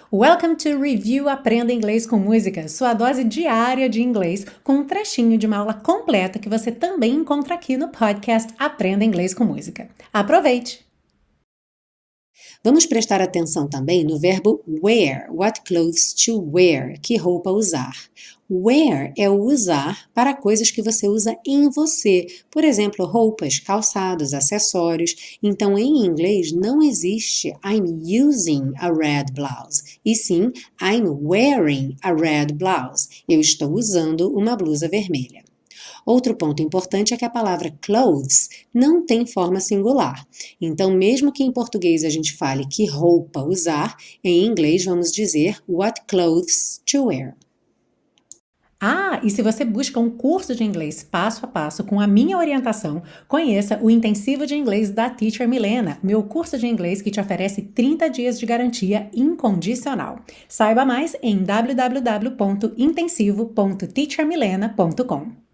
Welcome to Review Aprenda Inglês com Música, sua dose diária de inglês, com um trechinho de uma aula completa que você também encontra aqui no podcast Aprenda Inglês com Música. Aproveite! Vamos prestar atenção também no verbo wear, what clothes to wear, que roupa usar. Wear é o usar para coisas que você usa em você, por exemplo, roupas, calçados, acessórios. Então, em inglês não existe I'm using a red blouse, e sim I'm wearing a red blouse. Eu estou usando uma blusa vermelha. Outro ponto importante é que a palavra clothes não tem forma singular. Então, mesmo que em português a gente fale que roupa usar, em inglês vamos dizer what clothes to wear. E se você busca um curso de inglês passo a passo com a minha orientação, conheça o Intensivo de Inglês da Teacher Milena, meu curso de inglês que te oferece 30 dias de garantia incondicional. Saiba mais em www.intensivo.teachermilena.com.